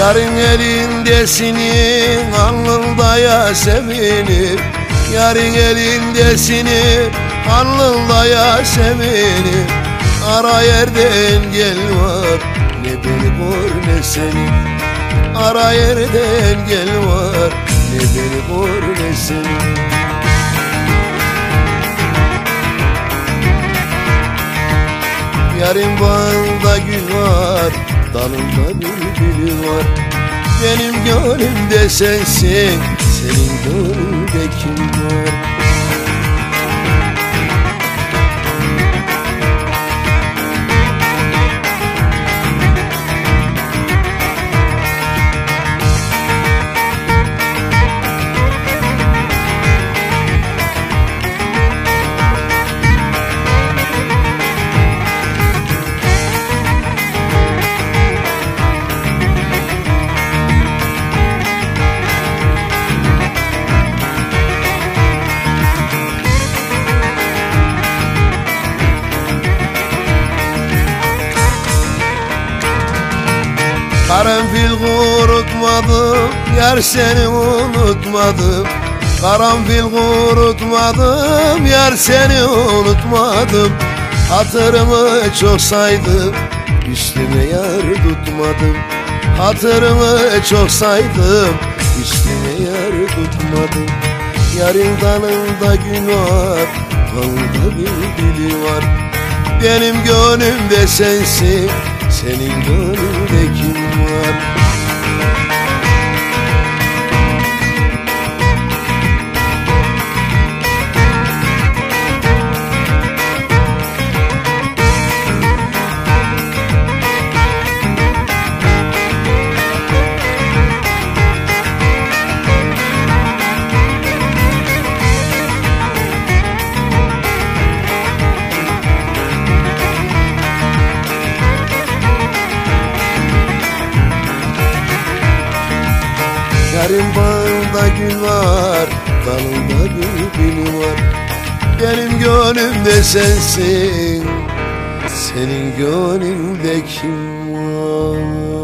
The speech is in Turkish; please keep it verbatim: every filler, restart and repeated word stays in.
Yarın elindesini alnında Yasemin'i, yarın elindesini alnında Yasemin'i. Ara yerden gel var, ne beni gör ne seni. Ara yerden gel var, ne beni gör ne seni. Yarın bağında gül var, dalında bülbül var. Benim gönlümde sensin, senin gönlünde kim var? Karanfil kurutmadım, yar seni unutmadım. Karanfil kurutmadım, yar seni unutmadım. Hatırımı çok saydım, üstüme yar tutmadım. Hatırımı çok saydım, üstüme yar tutmadım. Yarın dalında gün var, dalında bülbül var. Benim gönlümde sensin, senin gönlünde kim var? Yarın bağında gül var, dalında bülbül var. Benim gönlümde sensin, senin gönlünde kim var?